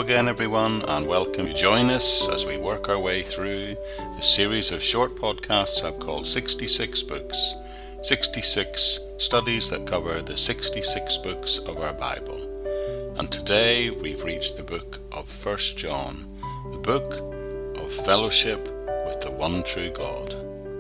again, everyone, and welcome. Join us as we work our way through the series of short podcasts I've called 66 Books, 66 studies that cover the 66 books of our Bible. And today we've reached the book of 1 John, the book of fellowship with the one true God.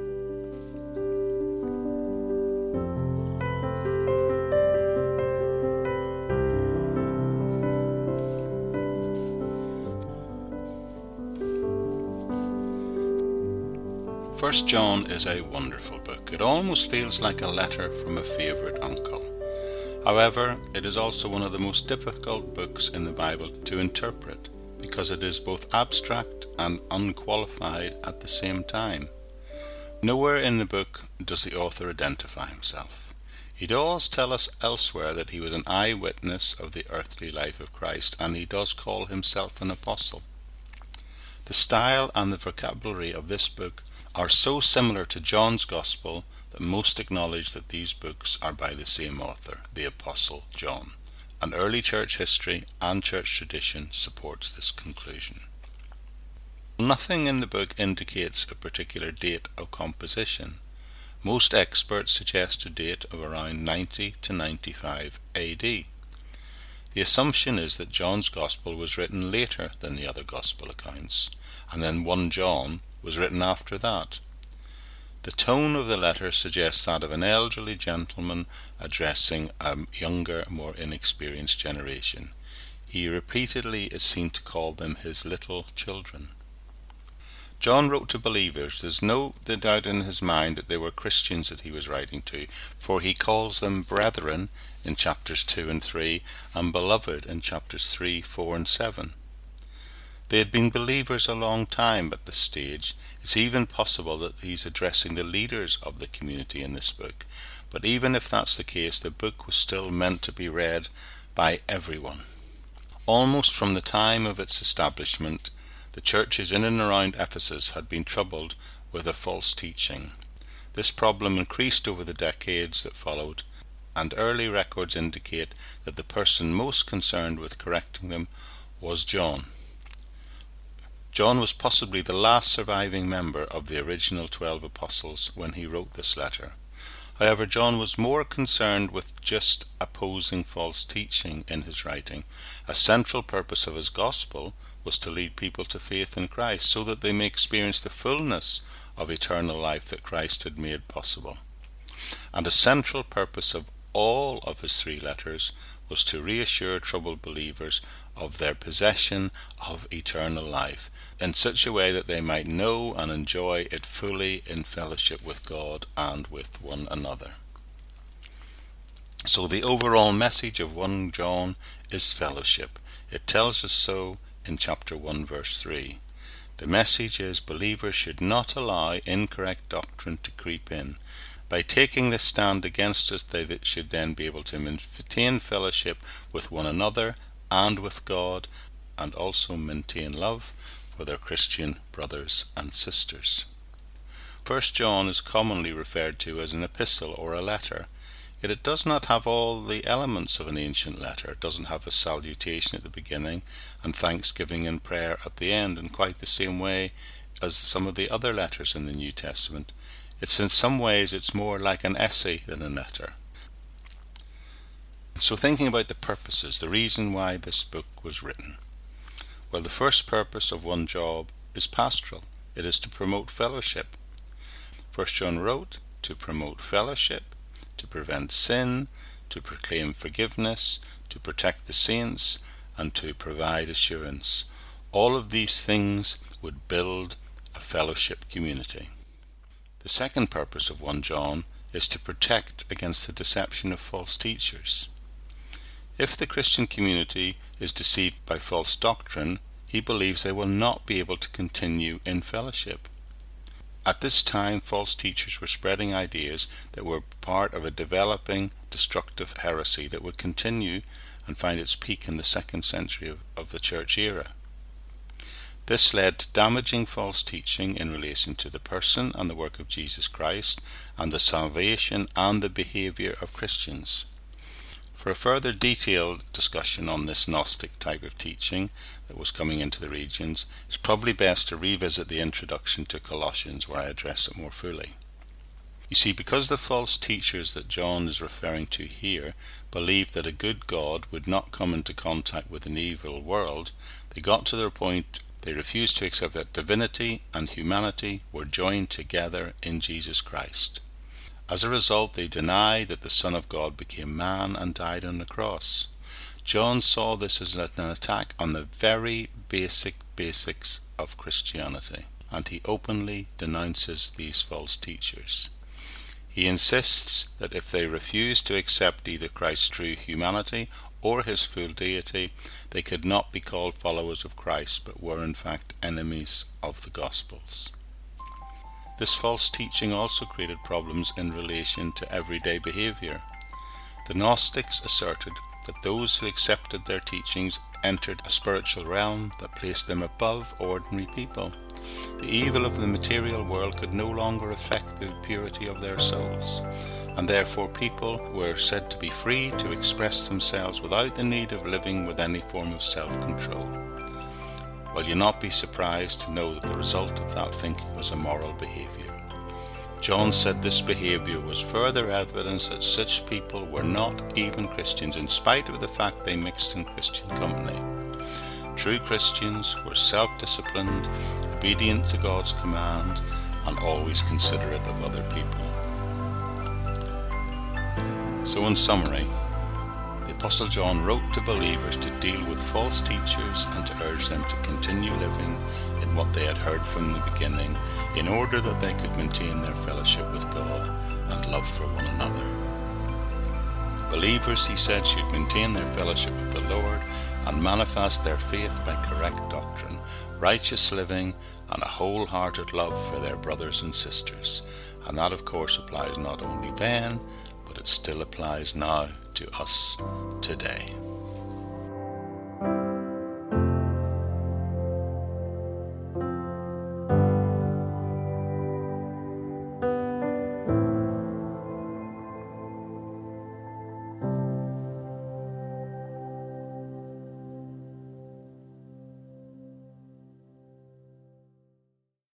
First John is a wonderful book. It almost feels like a letter from a favourite uncle. However, it is also one of the most difficult books in the Bible to interpret because it is both abstract and unqualified at the same time. Nowhere in the book does the author identify himself. He does tell us elsewhere that he was an eyewitness of the earthly life of Christ, and he does call himself an apostle. The style and the vocabulary of this book are so similar to John's Gospel that most acknowledge that these books are by the same author, the Apostle John. And early church history and church tradition supports this conclusion. Nothing in the book indicates a particular date of composition. Most experts suggest a date of around 90 to 95 AD. The assumption is that John's Gospel was written later than the other Gospel accounts, and then 1 John was written after that. The tone of the letter suggests that of an elderly gentleman addressing a younger, more inexperienced generation. He repeatedly is seen to call them his little children. John wrote to believers. There's no doubt in his mind that they were Christians that he was writing to, for he calls them brethren in chapters 2 and 3 and beloved in chapters 3, 4 and 7. They had been believers a long time at this stage. It's even possible that he's addressing the leaders of the community in this book. But even if that's the case, the book was still meant to be read by everyone. Almost from the time of its establishment, the churches in and around Ephesus had been troubled with a false teaching. This problem increased over the decades that followed, and early records indicate that the person most concerned with correcting them was John. John was possibly the last surviving member of the original 12 apostles when he wrote this letter. However, John was more concerned with just opposing false teaching in his writing. A central purpose of his gospel was to lead people to faith in Christ so that they may experience the fullness of eternal life that Christ had made possible. And a central purpose of all of his 3 letters was to reassure troubled believers of their possession of eternal life in such a way that they might know and enjoy it fully in fellowship with God and with one another. So the overall message of 1 John is fellowship. It tells us so in chapter 1 verse 3. The message is believers should not allow incorrect doctrine to creep in. By taking this stand against it, they should then be able to maintain fellowship with one another and with God, and also maintain love for their Christian brothers and sisters. 1 John is commonly referred to as an epistle or a letter, yet it does not have all the elements of an ancient letter. It doesn't have a salutation at the beginning and thanksgiving and prayer at the end in quite the same way as some of the other letters in the New Testament. In some ways it's more like an essay than a letter. So thinking about the purposes, the reason why this book was written. Well, the first purpose of 1 John is pastoral. It is to promote fellowship. 1 John wrote to promote fellowship, to prevent sin, to proclaim forgiveness, to protect the saints, and to provide assurance. All of these things would build a fellowship community. The second purpose of 1 John is to protect against the deception of false teachers. If the Christian community is deceived by false doctrine, he believes they will not be able to continue in fellowship. At this time, false teachers were spreading ideas that were part of a developing destructive heresy that would continue and find its peak in the 2nd century of the church era. This led to damaging false teaching in relation to the person and the work of Jesus Christ and the salvation and the behavior of Christians. For a further detailed discussion on this Gnostic type of teaching that was coming into the regions, it's probably best to revisit the introduction to Colossians, where I address it more fully. You see, because the false teachers that John is referring to here believed that a good God would not come into contact with an evil world, they got to their point. They refused to accept that divinity and humanity were joined together in Jesus Christ. As a result, they denied that the Son of God became man and died on the cross. John saw this as an attack on the very basics of Christianity, and he openly denounces these false teachers. He insists that if they refused to accept either Christ's true humanity or his full deity, they could not be called followers of Christ, but were in fact enemies of the Gospels. This false teaching also created problems in relation to everyday behavior. The Gnostics asserted that those who accepted their teachings entered a spiritual realm that placed them above ordinary people. The evil of the material world could no longer affect the purity of their souls, and therefore people were said to be free to express themselves without the need of living with any form of self-control. Well, you'll not be surprised to know that the result of that thinking was immoral behavior. John said this behavior was further evidence that such people were not even Christians, in spite of the fact they mixed in Christian company. True Christians were self-disciplined, obedient to God's command, and always considerate of other people. So in summary, the Apostle John wrote to believers to deal with false teachers and to urge them to continue living in what they had heard from the beginning, in order that they could maintain their fellowship with God and love for one another. Believers, he said, should maintain their fellowship with the Lord and manifest their faith by correct doctrine, righteous living, and a wholehearted love for their brothers and sisters. And that, of course, applies not only then, but it still applies now to us today.